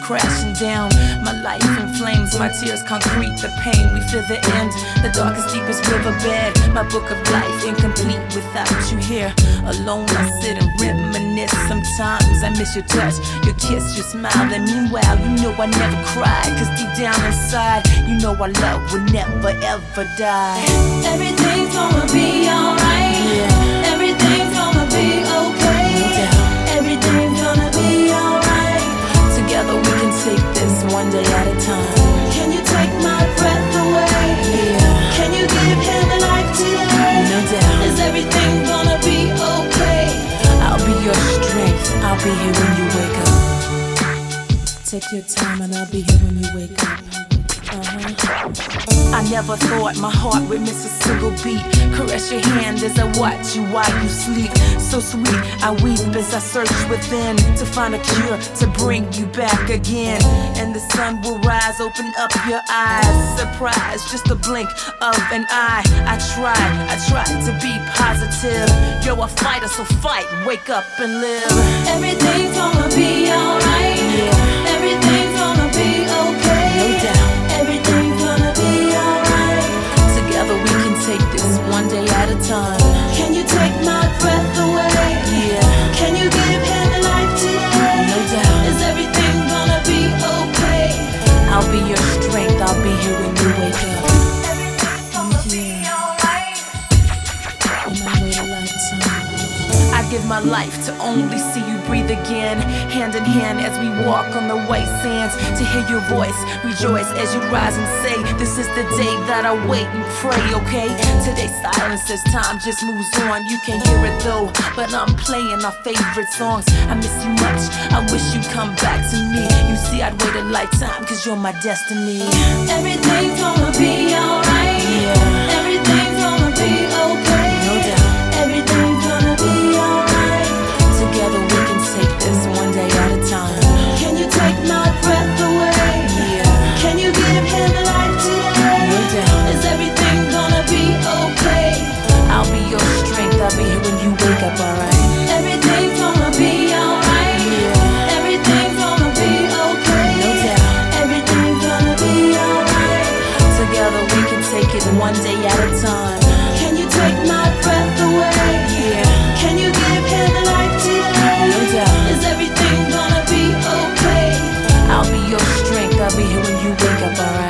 crashing down. My life in flames, my tears concrete, the pain, we feel the end. The darkest, deepest riverbed, my book of life incomplete without you here. Alone I sit and reminisce. Sometimes I miss your touch, your kiss, your smile. And meanwhile, you know I never cried, cause deep down inside, you know our love will never ever die. Everything's gonna be alright. Yeah. Everything's gonna be okay. No doubt. Everything's gonna be alright. Together we can take this one day at a time. Can you take my breath away? Yeah. Can you give him a life today? No doubt. Is everything gonna be okay? I'll be your strength, I'll be here when you wake up. Take your time and I'll be here when you wake up. I never thought my heart would miss a single beat. Caress your hand as I watch you while you sleep. So sweet, I weep as I search within to find a cure to bring you back again. And the sun will rise, open up your eyes. Surprise, just a blink of an eye. I try to be positive. You're a fighter, so fight, wake up and live. Everything's gonna be alright. Yeah. Everything's gonna be okay. No doubt. Everything's gonna be alright. Together we can take this one day at a time. Can you take my breath away? Yeah. Can you give him a life today? No doubt. Is everything gonna be okay? I'll be your strength, I'll be here when you wake up. Everything's gonna be alright. On my way to lifetime. I give my life to only see you breathe again. Hand in hand as we walk on the white sands. To hear your voice, rejoice as you rise and say, this is the day that I wait and pray, okay? Today's silence as time just moves on. You can't hear it though, but I'm playing our favorite songs. I miss you much, I wish you'd come back to me. You see, I'd wait a lifetime, cause you're my destiny. Everything's gonna be alright. Yeah. Everything's gonna be okay. No doubt. Everything's gonna be alright. Together we can take this one day at a time. Can you take my breath away? Yeah. Can you give him a life today? No doubt. Is everything gonna be okay? I'll be your strength, I'll be here when you wake up, alright? Everything's gonna be alright. Yeah. Everything's gonna be okay. No doubt. Everything's gonna be alright. Together we can take it one day at a time. Can you take my breath away? Yeah. Can you give him a life today? No doubt. Is everything gonna be okay? I'll be your strength, I'll be here when you wake up, alright?